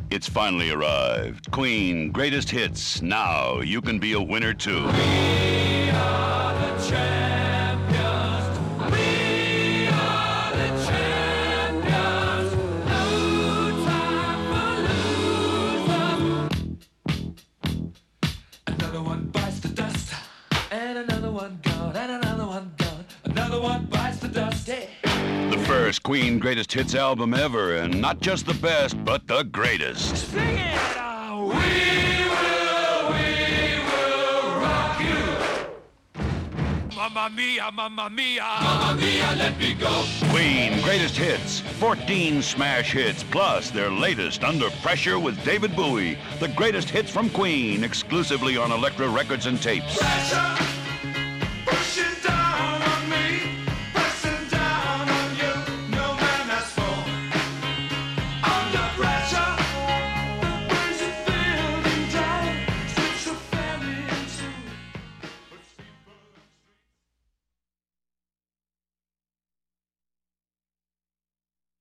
It's finally arrived. Queen Greatest Hits. Now you can be a winner too. We are the champions. We are the champions. No time for losers. Another one bites the dust, and another one gone, and another one gone. Another one bites the dust. Hey. The first Queen Greatest Hits album ever, and not just the best, but the greatest. Sing it! We will rock you. Mamma mia, mamma mia. Mamma mia, let me go. Queen Greatest Hits, 14 smash hits, plus their latest, Under Pressure with David Bowie. The greatest hits from Queen, exclusively on Elektra Records and Tapes. Pressure.